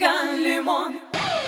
Жиган Лимон.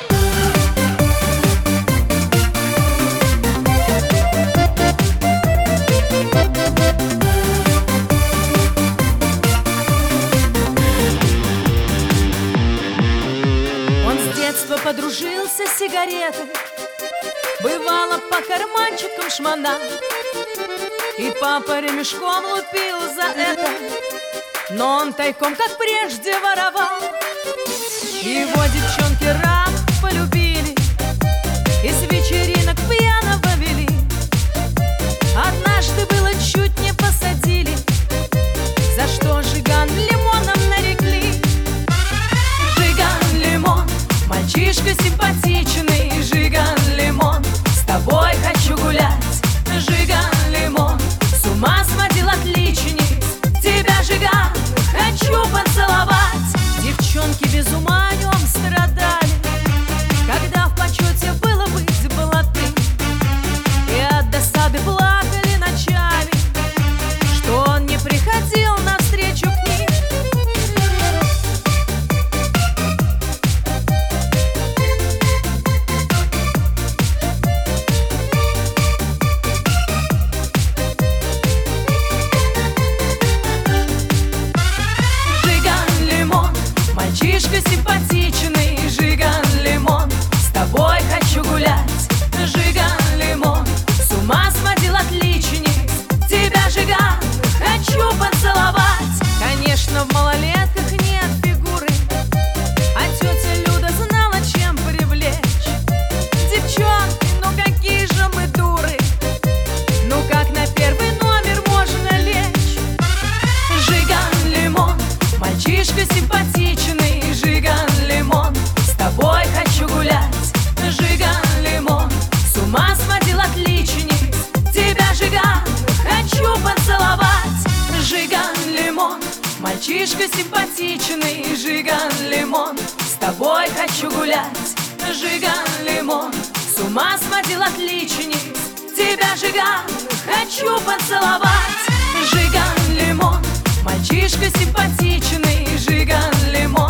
Он с детства подружился с сигаретой, бывало по карманчикам шмона, и папа ремешком лупил за это, но он тайком, как прежде, воровал. Его девчонки рано полюбили и с вечеринок пьяного вели. Однажды было чуть не посадили, за что Жиган Лимоном нарекли. Жиган Лимон, мальчишка симпатичный. Жиган Лимон, с тобой хочу гулять. Жиган Лимон, с ума сводил отличниц. Тебя, Жиган, хочу поцеловать. Девчонки без ума о нем страдали, когда в почете было быть блатным, и от досады плакали ночами, что он не приходил навстречу к ним. Жиган Лимон, мальчишка симпатичный. Жиган Лимон, с тобой хочу гулять. Жиган Лимон, с ума сводил отличниц. Тебя, Жиган, хочу поцеловать. Конечно, в малолетках нет фигуры, а тетя Люда знала, чем привлечь. Девчонки, ну какие же мы дуры, ну как на первый номер можно лечь? Жиган Лимон, мальчишка симпатичный. Жиган Лимон, с тобой хочу гулять. Жиган Лимон, с ума сводил отличниц. Тебя, Жиган, хочу поцеловать. Жиган Лимон, мальчишка симпатичный. Жиган Лимон, с тобой хочу гулять. Жиган Лимон, с ума сводил отличниц. Тебя, Жиган, хочу поцеловать. Жиган Лимон, мальчишка симпатичный. Жиган Лимон,